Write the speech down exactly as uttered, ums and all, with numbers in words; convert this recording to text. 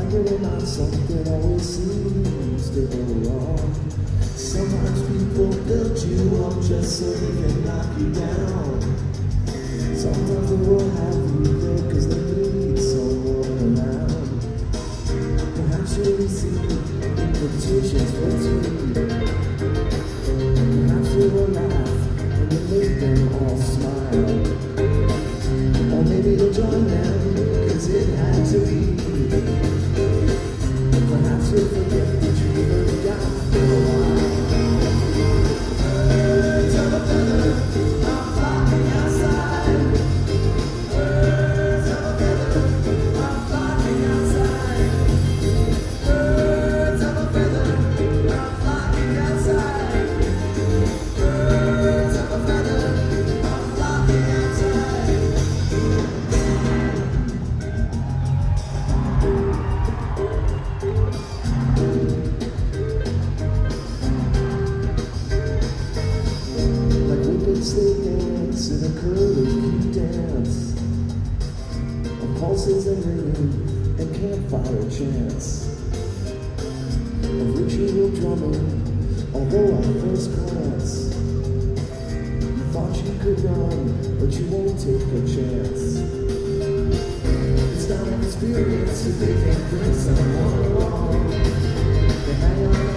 it or not, something always seems to go wrong. Sometimes people build you up just so they can knock you down. Sometimes they will have you there cause they need someone around. Perhaps you'll receive invitations for tea. Perhaps you will laugh and you make them all smile. Or maybe you'll join them cause it had to be. Perhaps you'll forget that you even got for a while. Birds of a feather are flocking outside. Birds of a feather are flocking outside. Birds of a feather are flocking outside. Birds of a feather are flocking outside. They dance in a curly dance of pulses and ringing and campfire chants of ritual drumming. Although at first glance you thought you could run, but you won't take a chance. It's not an experience if they can't bring someone along. They hang on